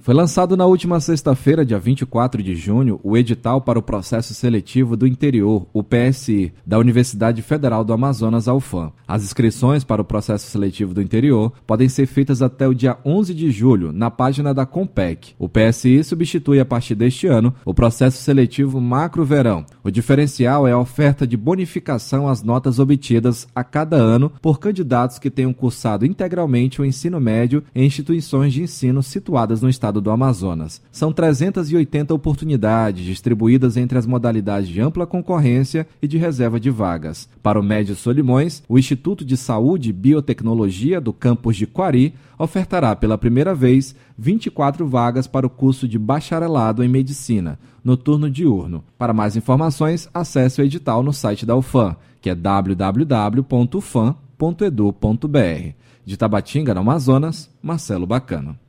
Foi lançado na última sexta-feira, dia 24 de junho, o edital para o Processo Seletivo do Interior, o PSI, da Universidade Federal do Amazonas, a UFAM. As inscrições para o Processo Seletivo do Interior podem ser feitas até o dia 11 de julho, na página da Compec. O PSI substitui, a partir deste ano, o Processo Seletivo Macro-Verão. O diferencial é a oferta de bonificação às notas obtidas a cada ano por candidatos que tenham cursado integralmente o ensino médio em instituições de ensino situadas no estado do Amazonas. São 380 oportunidades distribuídas entre as modalidades de ampla concorrência e de reserva de vagas. Para o Médio Solimões, o Instituto de Saúde e Biotecnologia do campus de Quari ofertará pela primeira vez 24 vagas para o curso de bacharelado em medicina, no turno diurno. Para mais informações, acesse o edital no site da UFAM, que é www.ufam.edu.br. De Tabatinga, no Amazonas, Marcelo Bacano.